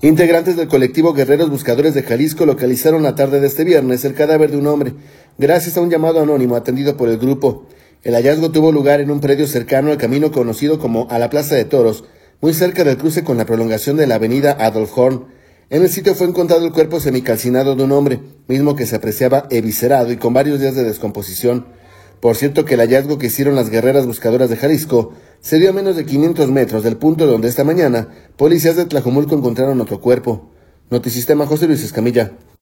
Integrantes del colectivo Guerreros Buscadores de Jalisco localizaron la tarde de este viernes el cadáver de un hombre, gracias a un llamado anónimo atendido por el grupo. El hallazgo tuvo lugar en un predio cercano al camino conocido como a la Plaza de Toros, muy cerca del cruce con la prolongación de la avenida Adolf Horn. En el sitio fue encontrado el cuerpo semicalcinado de un hombre, mismo que se apreciaba eviscerado y con varios días de descomposición. Por cierto que el hallazgo que hicieron las Guerreras Buscadoras de Jalisco se dio a menos de 500 metros del punto donde esta mañana policías de Tlajomulco encontraron otro cuerpo. Notisistema, José Luis Escamilla.